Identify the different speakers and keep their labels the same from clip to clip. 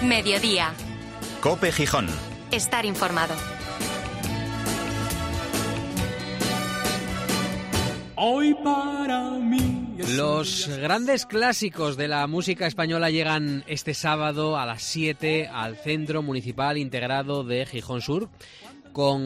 Speaker 1: Mediodía.
Speaker 2: COPE Gijón.
Speaker 1: Estar informado.
Speaker 3: Hoy para mí.
Speaker 4: Los grandes clásicos de la música española llegan este sábado a las 7 al Centro Municipal Integrado de Gijón Sur, con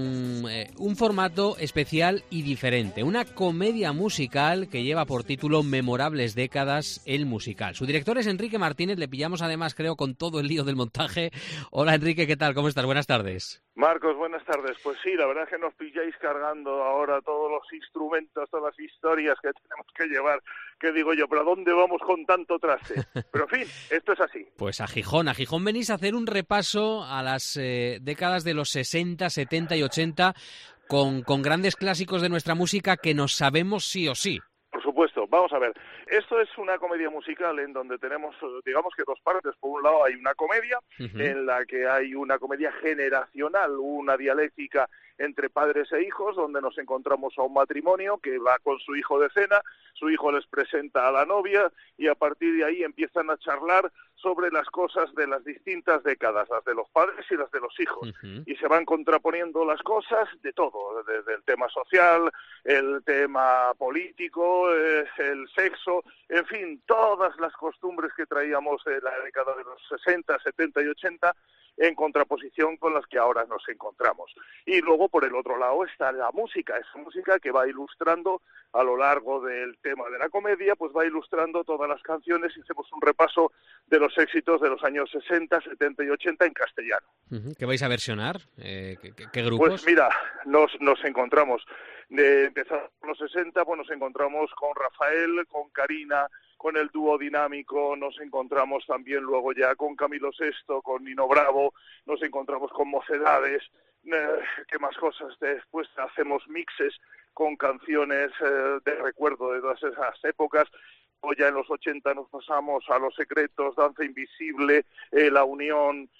Speaker 4: un formato especial y diferente, una comedia musical que lleva por título Memorables décadas, el musical. Su director es Enrique Martínez, le pillamos además, creo, con todo el lío del montaje. Hola Enrique, ¿qué tal? ¿Cómo estás? Buenas tardes.
Speaker 5: Marcos, buenas tardes. Pues sí, la verdad es que nos pilláis cargando ahora todos los instrumentos, todas las historias que tenemos que llevar, que digo yo, ¿pero a dónde vamos con tanto traste? Pero en fin, esto es así.
Speaker 4: Pues a Gijón venís a hacer un repaso a las décadas de los 60, 70 y 80 con grandes clásicos de nuestra música que nos sabemos sí o sí.
Speaker 5: Por supuesto, vamos a ver, esto es una comedia musical en donde tenemos, digamos que dos partes. Por un lado hay una comedia en la que hay una comedia generacional, una dialéctica entre padres e hijos, donde nos encontramos a un matrimonio que va con su hijo de cena, su hijo les presenta a la novia y a partir de ahí empiezan a charlar sobre las cosas de las distintas décadas, las de los padres y las de los hijos. Y se van contraponiendo las cosas de todo, desde el tema social, el tema político, el sexo, en fin, todas las costumbres que traíamos de la década de los 60, 70 y 80, en contraposición con las que ahora nos encontramos. Y luego, por el otro lado, está la música, esa música que va ilustrando a lo largo del tema de la comedia, pues va ilustrando todas las canciones y hacemos un repaso de los éxitos de los años 60, 70 y 80 en castellano.
Speaker 4: ¿Qué vais a versionar? ¿Qué grupos?
Speaker 5: Pues mira, nos encontramos, empezando por los 60, pues nos encontramos con Rafael, con Karina, con el dúo dinámico, nos encontramos también luego ya con Camilo Sesto, con Nino Bravo, nos encontramos con Mocedades, ¿qué más cosas? Después hacemos mixes con canciones de recuerdo de todas esas épocas. O ya en los 80 nos pasamos a Los Secretos, Danza Invisible, La Unión,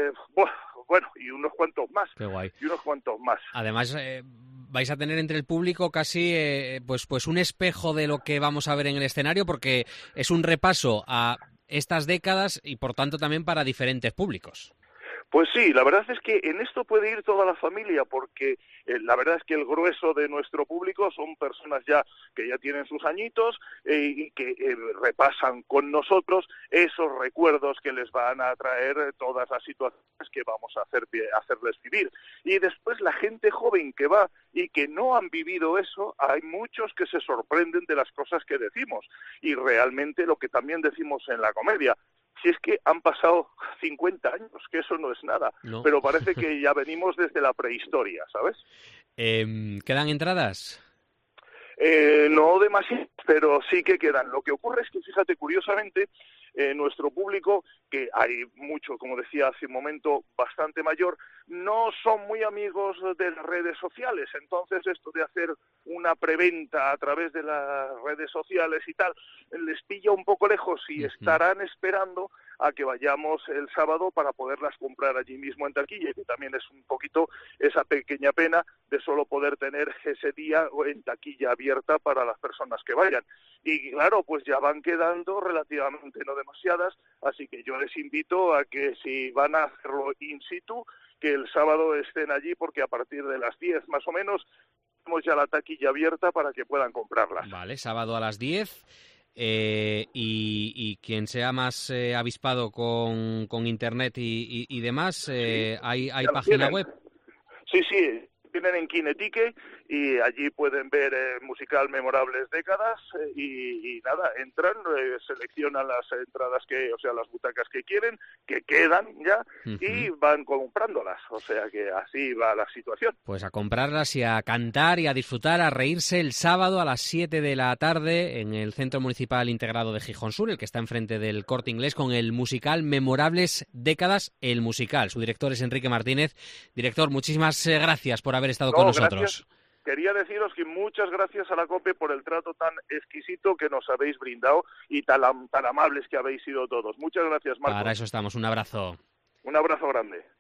Speaker 5: bueno, y unos cuantos más.
Speaker 4: Qué guay.
Speaker 5: Y unos cuantos más.
Speaker 4: Además, vais a tener entre el público casi pues un espejo de lo que vamos a ver en el escenario, porque es un repaso a estas décadas y por tanto también para diferentes públicos.
Speaker 5: Pues sí, la verdad es que en esto puede ir toda la familia, porque la verdad es que el grueso de nuestro público son personas ya que ya tienen sus añitos y que repasan con nosotros esos recuerdos que les van a traer todas las situaciones que vamos a hacerles vivir. Y después la gente joven que va y que no han vivido eso, hay muchos que se sorprenden de las cosas que decimos. Y realmente lo que también decimos en la comedia, si es que han pasado 50 años, que eso no es nada,
Speaker 4: no.
Speaker 5: Pero parece que ya venimos desde la prehistoria, ¿sabes?
Speaker 4: ¿Quedan entradas?
Speaker 5: No demasiado, pero sí que quedan. Lo que ocurre es que, fíjate, curiosamente, nuestro público, que hay mucho, como decía hace un momento, bastante mayor, no son muy amigos de las redes sociales. Entonces, esto de hacer una preventa a través de las redes sociales y tal, les pilla un poco lejos y estarán esperando a que vayamos el sábado para poderlas comprar allí mismo en taquilla, que también es un poquito esa pequeña pena de solo poder tener ese día en taquilla abierta para las personas que vayan. Y claro, pues ya van quedando relativamente no demasiadas, así que yo les invito a que si van a hacerlo in situ, que el sábado estén allí, porque a partir de las 10 más o menos tenemos ya la taquilla abierta para que puedan comprarlas.
Speaker 4: Vale, sábado a las 10. Y quien sea más avispado con internet y demás,
Speaker 5: sí,
Speaker 4: hay página web.
Speaker 5: Sí, tienen en Kinetique y allí pueden ver musical Memorables décadas y nada, entran, seleccionan las entradas las butacas que quieren, que quedan ya, y van comprándolas, o sea que así va la situación.
Speaker 4: Pues a comprarlas y a cantar y a disfrutar, a reírse el sábado a las 7 de la tarde en el Centro Municipal Integrado de Gijón Sur, el que está enfrente del Corte Inglés, con el musical Memorables décadas, el musical. Su director es Enrique Martínez. Director, muchísimas gracias por haber estado con nosotros.
Speaker 5: Gracias. Quería deciros que muchas gracias a la COPE por el trato tan exquisito que nos habéis brindado y tan amables que habéis sido todos. Muchas gracias, Marcos.
Speaker 4: Para eso estamos. Un abrazo.
Speaker 5: Un abrazo grande.